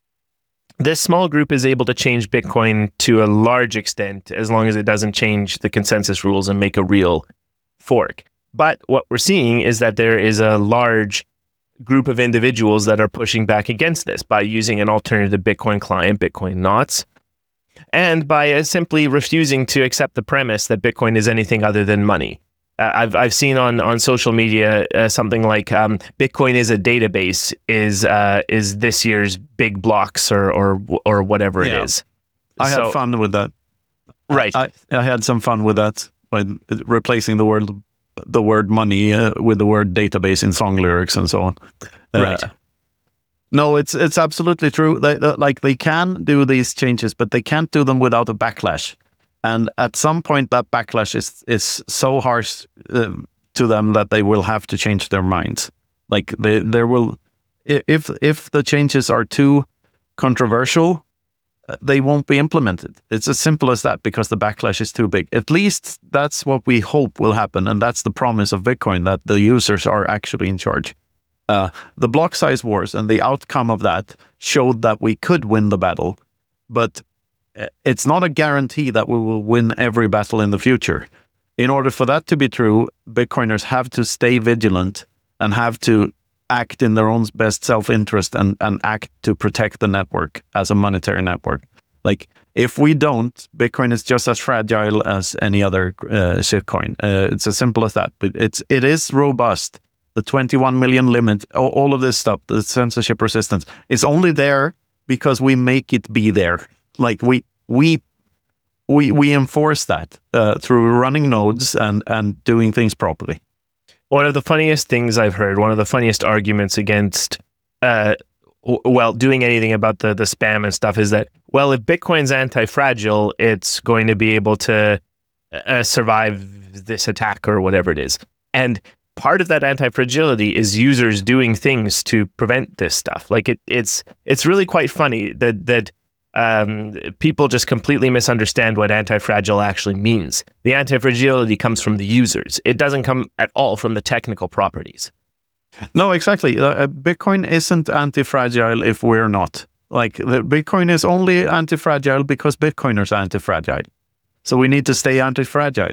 this small group is able to change Bitcoin to a large extent, as long as it doesn't change the consensus rules and make a real fork. But what we're seeing is that there is a large group of individuals that are pushing back against this by using an alternative Bitcoin client, Bitcoin Knots, and by uh, simply refusing to accept the premise that Bitcoin is anything other than money. Uh, I've I've seen on, on social media uh, something like um, Bitcoin is a database is uh, is this year's big blocks or or or whatever Yeah. it is. I So- had fun with that. Right. I, I had some fun with that by replacing the word the word money uh, with the word database in song lyrics and so on. Uh, Right. No, it's it's absolutely true. They, they, like they can do these changes, but they can't do them without a backlash. And at some point, that backlash is is so harsh uh, to them that they will have to change their minds. Like they, there will, if if the changes are too controversial, they won't be implemented. It's as simple as that, because the backlash is too big. At least that's what we hope will happen, and that's the promise of Bitcoin, that the users are actually in charge. Uh, the block size wars and the outcome of that showed that we could win the battle, but it's not a guarantee that we will win every battle in the future. In order for that to be true, Bitcoiners have to stay vigilant and have to act in their own best self-interest and, and act to protect the network as a monetary network. Like, if we don't, Bitcoin is just as fragile as any other uh, shitcoin. Uh, it's as simple as that. But it's it is robust. The twenty-one million limit, all, all of this stuff, the censorship resistance, is only there because we make it be there. Like we we we we enforce that uh, through running nodes and and doing things properly. One of the funniest things I've heard, one of the funniest arguments against, uh, w- well, doing anything about the, the spam and stuff is that, well, if Bitcoin's anti-fragile, it's going to be able to uh, survive this attack or whatever it is. And part of that anti-fragility is users doing things to prevent this stuff. Like it, it's it's really quite funny that that um, people just completely misunderstand what anti-fragile actually means. The anti-fragility comes from the users. It doesn't come at all from the technical properties. No, exactly. Uh, Bitcoin isn't anti-fragile if we're not. Like, the Bitcoin is only anti-fragile because Bitcoiners are anti-fragile. So we need to stay anti-fragile.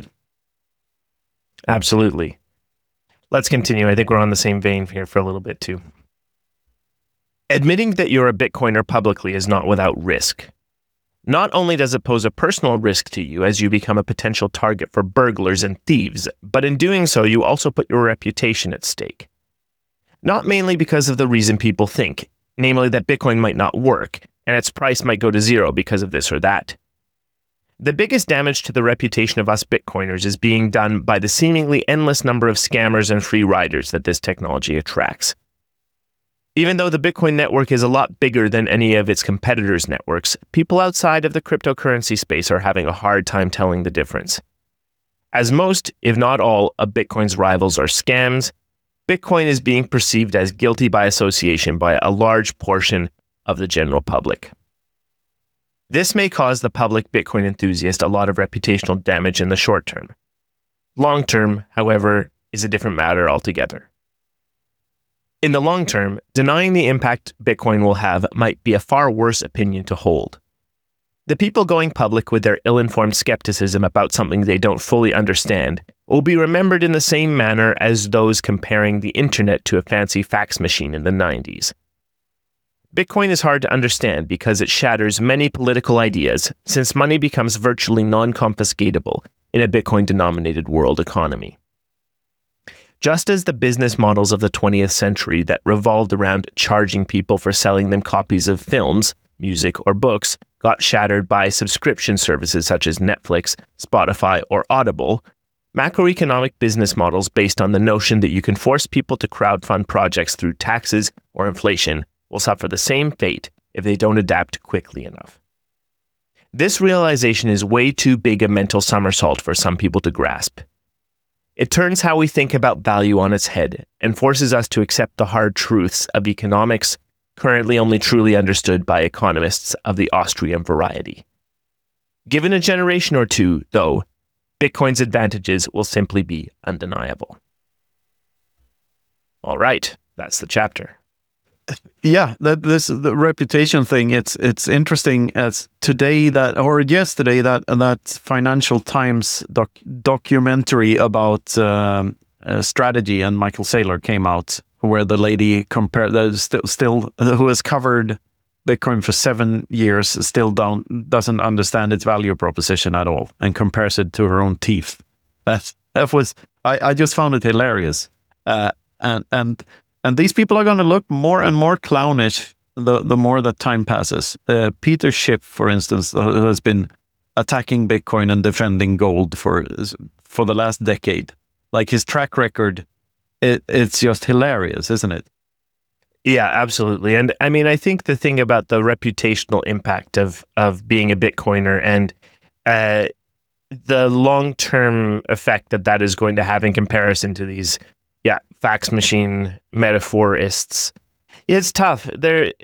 Absolutely. Let's continue. I think we're on the same vein here for a little bit too. Admitting that you're a Bitcoiner publicly is not without risk. Not only does it pose a personal risk to you as you become a potential target for burglars and thieves, but in doing so, you also put your reputation at stake. Not mainly because of the reason people think, namely that Bitcoin might not work, and its price might go to zero because of this or that. The biggest damage to the reputation of us Bitcoiners is being done by the seemingly endless number of scammers and free riders that this technology attracts. Even though the Bitcoin network is a lot bigger than any of its competitors' networks, people outside of the cryptocurrency space are having a hard time telling the difference. As most, if not all, of Bitcoin's rivals are scams, Bitcoin is being perceived as guilty by association by a large portion of the general public. This may cause the public Bitcoin enthusiast a lot of reputational damage in the short term. Long term, however, is a different matter altogether. In the long term, denying the impact Bitcoin will have might be a far worse opinion to hold. The people going public with their ill-informed skepticism about something they don't fully understand will be remembered in the same manner as those comparing the internet to a fancy fax machine in the nineties. Bitcoin is hard to understand because it shatters many political ideas, since money becomes virtually non-confiscatable in a Bitcoin-denominated world economy. Just as the business models of the twentieth century that revolved around charging people for selling them copies of films, music, or books got shattered by subscription services such as Netflix, Spotify, or Audible, macroeconomic business models based on the notion that you can force people to crowdfund projects through taxes or inflation will suffer the same fate if they don't adapt quickly enough. This realization is way too big a mental somersault for some people to grasp. It turns how we think about value on its head and forces us to accept the hard truths of economics, currently only truly understood by economists of the Austrian variety. Given a generation or two, though, Bitcoin's advantages will simply be undeniable. All right, that's the chapter. Yeah, that this the reputation thing. It's it's interesting as today that or yesterday that that Financial Times doc, documentary about um, uh, strategy and Michael Saylor came out, where the lady compared that still still who has covered Bitcoin for seven years still don't doesn't understand its value proposition at all and compares it to her own teeth. That that was I, I just found it hilarious, uh, and and. And these people are going to look more and more clownish the, the more that time passes. Uh, Peter Schiff, for instance, uh, has been attacking Bitcoin and defending gold for for the last decade. Like his track record, it, it's just hilarious, isn't it? Yeah, absolutely. And I mean, I think the thing about the reputational impact of of being a Bitcoiner and uh, the long-term effect that that is going to have in comparison to these, yeah, fax machine metaphorists, it's tough. There,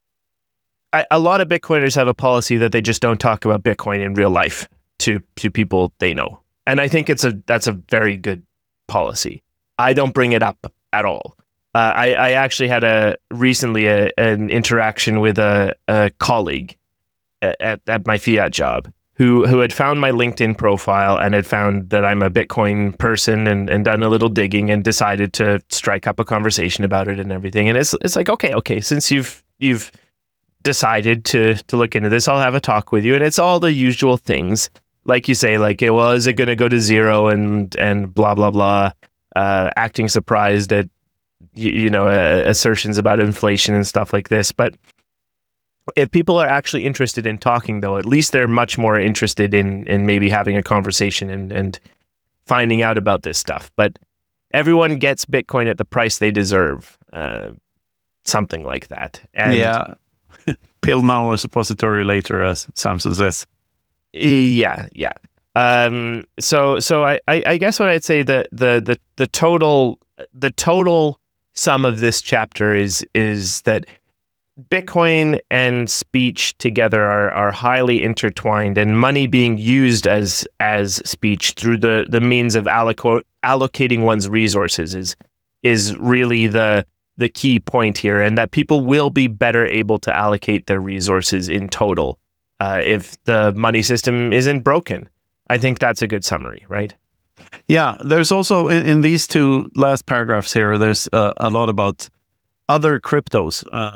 I, a lot of Bitcoiners have a policy that they just don't talk about Bitcoin in real life to to people they know, and I think it's a that's a very good policy. I don't bring it up at all. Uh, I, I actually had a recently a, an interaction with a, a colleague at, at my fiat job who who had found my LinkedIn profile and had found that I'm a Bitcoin person and, and done a little digging and decided to strike up a conversation about it and everything. And it's it's like, okay, okay, since you've you've decided to to look into this, I'll have a talk with you. And it's all the usual things. Like you say, like, well, is it going to go to zero and and blah, blah, blah, uh, acting surprised at, you, you know, uh, assertions about inflation and stuff like this. But if people are actually interested in talking, though, at least they're much more interested in in maybe having a conversation and, and finding out about this stuff. But everyone gets Bitcoin at the price they deserve, uh, something like that. And yeah. Pill now, a suppository later, as Samson says. Yeah, yeah. Um, so, so I, I, I guess what I'd say the, the, the, the total, the total sum of this chapter is, is that Bitcoin and speech together are, are highly intertwined, and money being used as, as speech through the, the means of alloc- allocating one's resources is, is really the, the key point here, and that people will be better able to allocate their resources in total uh, if the money system isn't broken. I think that's a good summary, right? Yeah, there's also in, in these two last paragraphs here, there's uh, a lot about other cryptos, uh,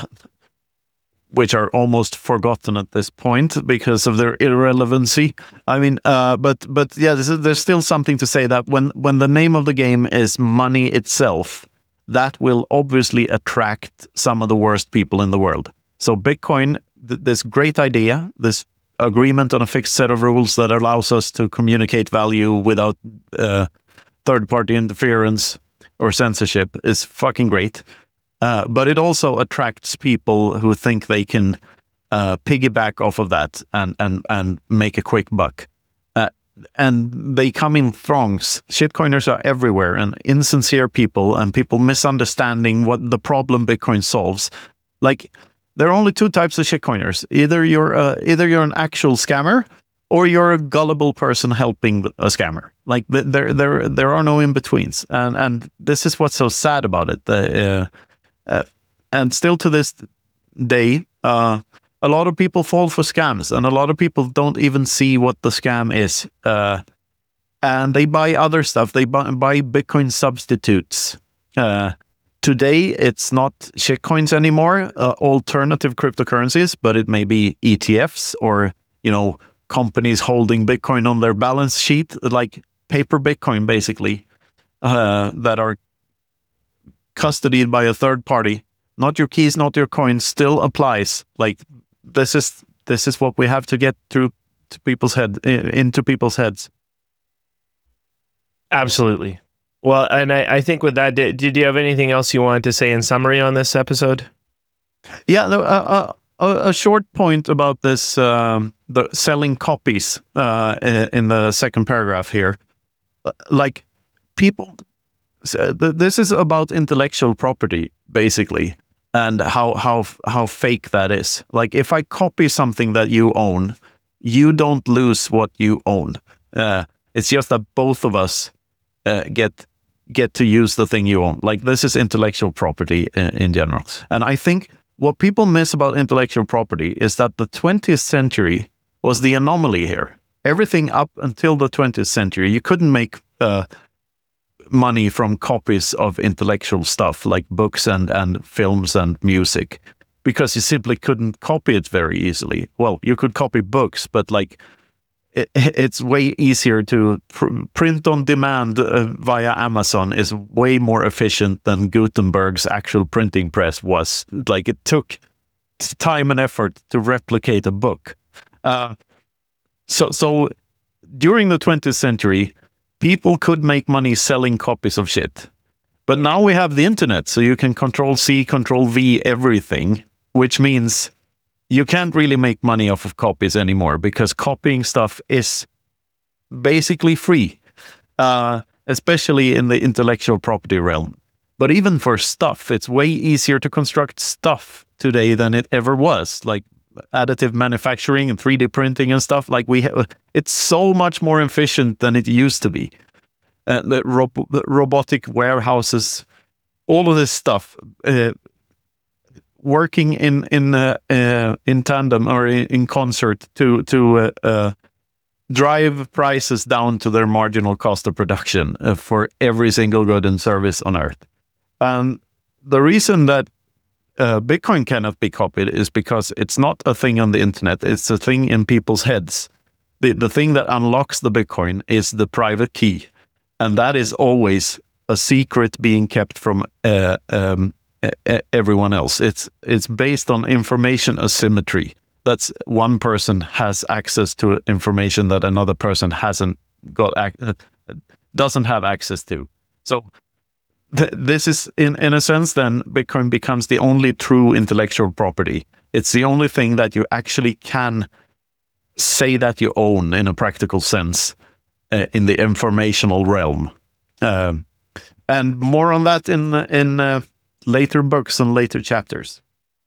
which are almost forgotten at this point because of their irrelevancy. I mean, uh, but but yeah, is, there's still something to say that when when the name of the game is money itself, that will obviously attract some of the worst people in the world. So Bitcoin, th- this great idea, this agreement on a fixed set of rules that allows us to communicate value without uh, third-party interference or censorship is fucking great. Uh, but it also attracts people who think they can uh, piggyback off of that and, and, and make a quick buck. Uh, and they come in throngs. Shitcoiners are everywhere, and insincere people and people misunderstanding what the problem Bitcoin solves. Like, there are only two types of shitcoiners. Either you're uh, either you're an actual scammer, or you're a gullible person helping a scammer. Like, there there there are no in betweens, and and this is what's so sad about it. The, uh, uh, and still to this day, uh, a lot of people fall for scams, and a lot of people don't even see what the scam is, uh, and they buy other stuff. They buy, buy Bitcoin substitutes. Uh, Today, it's not shitcoins anymore, uh, alternative cryptocurrencies, but it may be E T Fs or, you know, companies holding Bitcoin on their balance sheet, like paper Bitcoin, basically, uh, that are custodied by a third party. Not your keys, not your coins, still applies. Like, this is this is what we have to get through to people's head into people's heads. Absolutely. Well, and I, I think with that, did, did you have anything else you wanted to say in summary on this episode? Yeah, no, uh, uh, a short point about this, um, the selling copies uh, in the second paragraph here. Like, people, this is about intellectual property, basically, and how, how, how fake that is. Like, if I copy something that you own, you don't lose what you own. Uh, it's just that both of us uh, get get to use the thing you own. Like, this is intellectual property in, in general. And I think what people miss about intellectual property is that the twentieth century was the anomaly here. Everything up until the twentieth century, you couldn't make uh, money from copies of intellectual stuff like books and, and films and music, because you simply couldn't copy it very easily. Well, you could copy books, but like, It, it's way easier to pr- print on demand uh, via Amazon is way more efficient than Gutenberg's actual printing press was. Like, it took time and effort to replicate a book. Uh, so, so during the twentieth century, people could make money selling copies of shit. But now we have the internet, so you can control C, control V, everything, which means you can't really make money off of copies anymore because copying stuff is basically free, uh, especially in the intellectual property realm. But even for stuff, it's way easier to construct stuff today than it ever was. Like additive manufacturing and three D printing and stuff. Like we have, it's so much more efficient than it used to be. Uh, the, ro- the robotic warehouses, all of this stuff, uh, working in in uh, uh, in tandem or in, in concert to to uh, uh, drive prices down to their marginal cost of production uh, for every single good and service on Earth. And the reason that uh, Bitcoin cannot be copied is because it's not a thing on the internet; it's a thing in people's heads. The the thing that unlocks the Bitcoin is the private key. And that is always a secret being kept from uh, um, uh, everyone else. It's it's based on information asymmetry. That's one person has access to information that another person hasn't got ac- doesn't have access to. So th- this is in in a sense then Bitcoin becomes the only true intellectual property. It's the only thing that you actually can say that you own in a practical sense. Uh, in the informational realm, um, and more on that in in uh, later books and later chapters.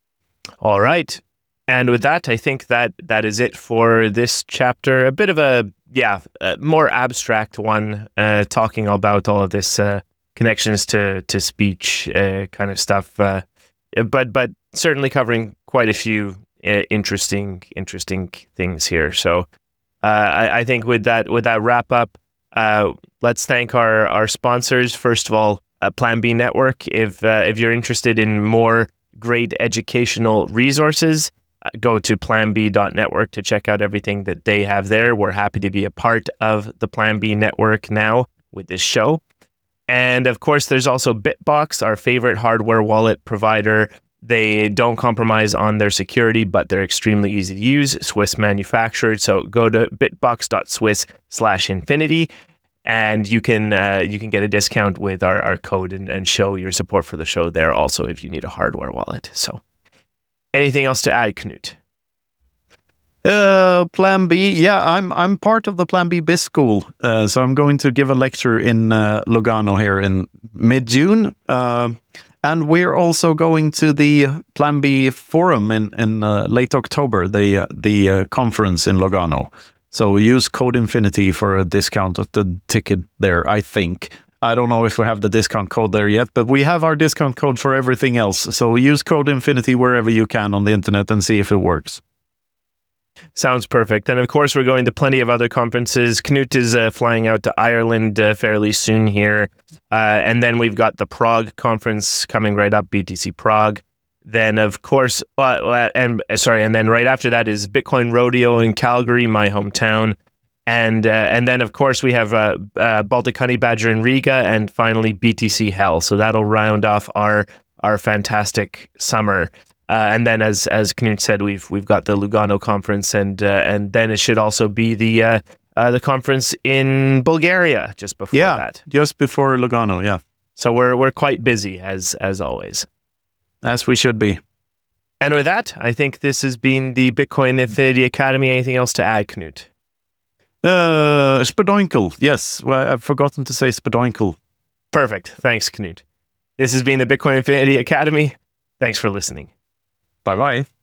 All right, and with that, I think that that is it for this chapter. A bit of a yeah, a more abstract one, uh, talking about all of this uh, connections to to speech uh, kind of stuff, uh, but but certainly covering quite a few uh, interesting interesting things here. So. Uh, I, I think with that with that wrap up, uh, let's thank our, our sponsors. First of all, uh, Plan B Network. If uh, if you're interested in more great educational resources, uh, go to plan b dot network to check out everything that they have there. We're happy to be a part of the Plan B Network now with this show. And of course, there's also Bitbox, our favorite hardware wallet provider. They don't compromise on their security, but they're extremely easy to use, Swiss manufactured. So go to bitbox dot swiss slash infinity, and you can uh, you can get a discount with our, our code and, and show your support for the show there also if you need a hardware wallet. So anything else to add, Knut? Uh, Plan B, yeah, I'm I'm part of the Plan B Biz School, uh, so I'm going to give a lecture in uh, Lugano here in mid-June. Uh, And we're also going to the Plan B Forum in, in uh, late October, the uh, the uh, conference in Lugano. So use code Infinity for a discount of the ticket there, I think. I don't know if we have the discount code there yet, but we have our discount code for everything else. So use code Infinity wherever you can on the internet and see if it works. Sounds perfect. And of course, we're going to plenty of other conferences. Knut is uh, flying out to Ireland uh, fairly soon here. Uh, and then we've got the Prague conference coming right up, B T C Prague. Then, of course, uh, and uh, sorry, and then right after that is Bitcoin Rodeo in Calgary, my hometown. And uh, and then, of course, we have uh, uh, Baltic Honey Badger in Riga, and finally B T C Hell. So that'll round off our our fantastic summer. Uh, and then, as as Knut said, we've we've got the Lugano conference, and uh, and then it should also be the uh, uh, the conference in Bulgaria just before yeah, that. just before Lugano, yeah. So we're we're quite busy as as always, as we should be. And with that, I think this has been the Bitcoin Infinity Academy. Anything else to add, Knut? Uh, Spadoinkle, yes. Well, I've forgotten to say Spadoinkle. Perfect. Thanks, Knut. This has been the Bitcoin Infinity Academy. Thanks for listening. Bye-bye.